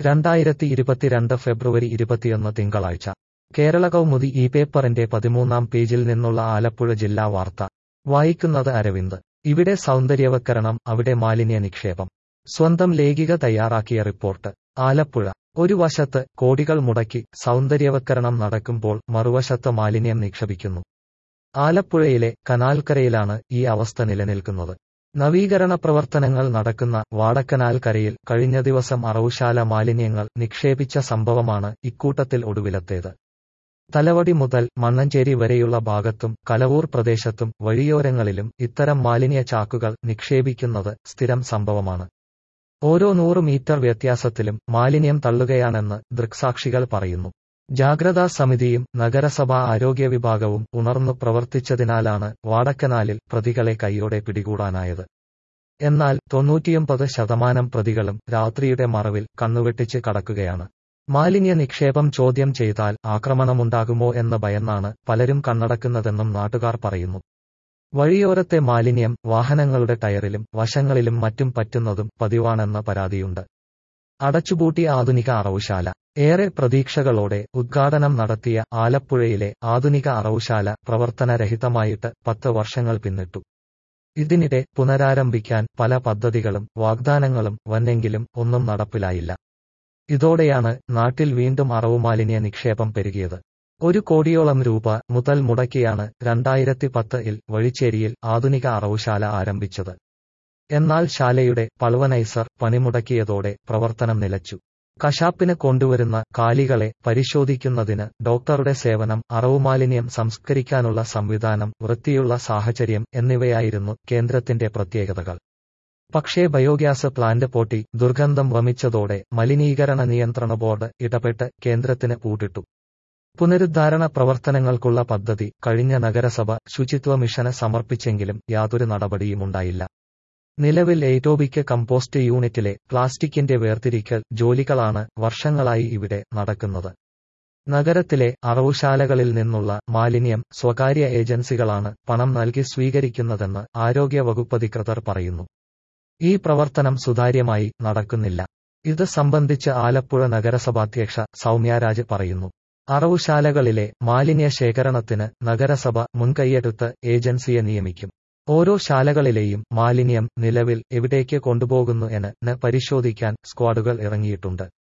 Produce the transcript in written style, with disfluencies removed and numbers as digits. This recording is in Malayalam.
2022 ഫെബ്രുവരി 21 തിങ്കളാഴ്ച കേരള കൗമുദി ഈ പേപ്പറിന്റെ 13-ാം പേജിൽ നിന്നുള്ള ആലപ്പുഴ ജില്ലാ വാർത്ത വായിക്കുന്നത് അരവിന്ദ്. ഇവിടെ സൗന്ദര്യവത്കരണം, അവിടെ മാലിന്യ നിക്ഷേപം. സ്വന്തം ലേഖിക തയ്യാറാക്കിയ റിപ്പോർട്ട്. ആലപ്പുഴ. ഒരു വശത്ത് കോടികൾ മുടക്കി സൗന്ദര്യവത്കരണം നടക്കുമ്പോൾ മറുവശത്ത് മാലിന്യം നിക്ഷേപിക്കുന്നു. ആലപ്പുഴയിലെ കനാൽക്കരയിലാണ് ഈ അവസ്ഥ നിലനിൽക്കുന്നത്. നവീകരണ പ്രവർത്തനങ്ങൾ നടക്കുന്ന വാടക്കനാൽ കരയിൽ കഴിഞ്ഞ ദിവസം അറവുശാല മാലിന്യങ്ങൾ നിക്ഷേപിച്ച സംഭവമാണ് ഇക്കൂട്ടത്തിൽ ഒടുവിലത്തേത്. തലവടി മുതൽ മണ്ണഞ്ചേരി വരെയുള്ള ഭാഗത്തും കലവൂർ പ്രദേശത്തും വഴിയോരങ്ങളിലും ഇത്തരം മാലിന്യ ചാക്കുകൾ നിക്ഷേപിക്കുന്നത് സ്ഥിരം സംഭവമാണ്. ഓരോ 100 മീറ്റർ വ്യത്യാസത്തിലും മാലിന്യം തള്ളുകയാണെന്ന് ദൃക്സാക്ഷികൾ പറയുന്നു. ജാഗ്രതാ സമിതിയും നഗരസഭാ ആരോഗ്യ വിഭാഗവും ഉണർന്നു പ്രവർത്തിച്ചതിനാലാണ് വാടക്കനാലിൽ പ്രതികളെ കൈയോടെ പിടികൂടാനായത്. എന്നാൽ 99% പ്രതികളും രാത്രിയുടെ മറവിൽ കണ്ണുവെട്ടിച്ച് കടക്കുകയാണ്. മാലിന്യ നിക്ഷേപം ചോദ്യം ചെയ്താൽ ആക്രമണമുണ്ടാകുമോ എന്ന ഭയന്നാണ് പലരും കണ്ണടക്കുന്നതെന്നും നാട്ടുകാർ പറയുന്നു. വഴിയോരത്തെ മാലിന്യം വാഹനങ്ങളുടെ ടയറിലും വശങ്ങളിലും മറ്റും പറ്റുന്നതും പതിവാണെന്ന പരാതിയുണ്ട്. അടച്ചുപൂട്ടിയ ആധുനിക അറവുശാല. ഏറെ പ്രതീക്ഷകളോടെ ഉദ്ഘാടനം നടത്തിയ ആലപ്പുഴയിലെ ആധുനിക അറവുശാല പ്രവർത്തനരഹിതമായിട്ട് 10 വർഷങ്ങൾ പിന്നിട്ടു. ഇതിനിടെ പുനരാരംഭിക്കാൻ പല പദ്ധതികളും വാഗ്ദാനങ്ങളും വന്നെങ്കിലും ഒന്നും നടപ്പിലായില്ല. ഇതോടെയാണ് നാട്ടിൽ വീണ്ടും അറവുമാലിന്യ നിക്ഷേപം പെരുകിയത്. 1 കോടിയോളം രൂപ മുതൽ മുടക്കിയാണ് 2010-ൽ വഴിച്ചേരിയിൽ ആധുനിക അറവുശാല ആരംഭിച്ചത്. എന്നാൽ ശാലയുടെ പൾവനൈസർ പണിമുടക്കിയതോടെ പ്രവർത്തനം നിലച്ചു. കശാപ്പിന് കൊണ്ടുവരുന്ന കാലികളെ പരിശോധിക്കുന്നതിന് ഡോക്ടറുടെ സേവനം, അറവുമാലിന്യം സംസ്കരിക്കാനുള്ള സംവിധാനം, വൃത്തിയുള്ള സാഹചര്യം എന്നിവയായിരുന്നു കേന്ദ്രത്തിന്റെ പ്രത്യേകതകൾ. പക്ഷേ ബയോഗ്യാസ് പ്ലാന്റ് പൊട്ടി ദുർഗന്ധം വമിച്ചതോടെ മലിനീകരണ നിയന്ത്രണ ബോർഡ് ഇടപെട്ട് കേന്ദ്രത്തിന് പൂട്ടിട്ടു. പുനരുദ്ധാരണ പ്രവർത്തനങ്ങൾക്കുള്ള പദ്ധതി കഴിഞ്ഞ നഗരസഭ ശുചിത്വ മിഷന് സമർപ്പിച്ചെങ്കിലും യാതൊരു നടപടിയുമുണ്ടായില്ല. നിലവിൽ എയ്റ്റോബിക് കമ്പോസ്റ്റ് യൂണിറ്റിലെ പ്ലാസ്റ്റിക്കിന്റെ വേർതിരിക്കൽ ജോലികളാണ് വർഷങ്ങളായി ഇവിടെ നടക്കുന്നത്. നഗരത്തിലെ അറവുശാലകളിൽ നിന്നുള്ള മാലിന്യം സ്വകാര്യ ഏജൻസികളാണ് പണം നൽകി സ്വീകരിക്കുന്നതെന്ന് ആരോഗ്യ വകുപ്പധികൃതർ പറയുന്നു. ഈ പ്രവർത്തനം സുതാര്യമായി നടക്കുന്നില്ല. ഇത് സംബന്ധിച്ച് ആലപ്പുഴ നഗരസഭാധ്യക്ഷ സൗമ്യരാജ് പറയുന്നു. അറവുശാലകളിലെ മാലിന്യ ശേഖരണത്തിന് നഗരസഭ മുൻകൈയെടുത്ത് ഏജൻസിയെ നിയമിക്കും. ഓരോ ശാലകളിലെയും മാലിന്യം നിലവിൽ എവിടേക്ക് കൊണ്ടുപോകുന്നു എന്ന് പരിശോധിക്കാൻ സ്ക്വാഡുകൾ ഇറങ്ങിയിട്ടുണ്ട്.